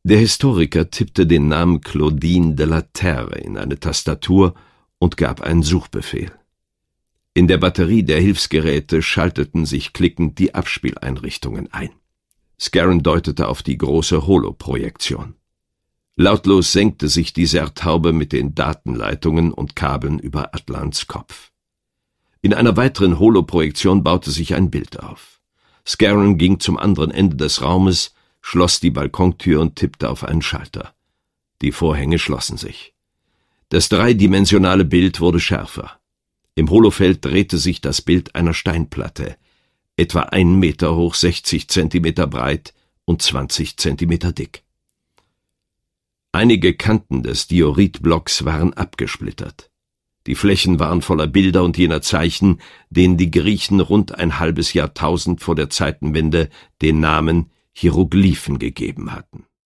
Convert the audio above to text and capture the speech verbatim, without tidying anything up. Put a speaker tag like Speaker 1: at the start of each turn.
Speaker 1: Der Historiker tippte den Namen Claudine de la Terre in eine Tastatur und gab einen Suchbefehl. In der Batterie der Hilfsgeräte schalteten sich klickend die Abspieleinrichtungen ein. Scarron deutete auf die große Holoprojektion. Lautlos senkte sich die Serthaube mit den Datenleitungen und Kabeln über Atlans Kopf. In einer weiteren Holoprojektion baute sich ein Bild auf. Scarron ging zum anderen Ende des Raumes, schloss die Balkontür und tippte auf einen Schalter. Die Vorhänge schlossen sich. Das dreidimensionale Bild wurde schärfer. Im Holofeld drehte sich das Bild einer Steinplatte, etwa einen Meter hoch, sechzig Zentimeter breit und zwanzig Zentimeter dick. Einige Kanten des Dioritblocks waren abgesplittert. Die Flächen waren voller Bilder und jener Zeichen, denen die Griechen rund ein halbes Jahrtausend vor der Zeitenwende den Namen Hieroglyphen gegeben hatten.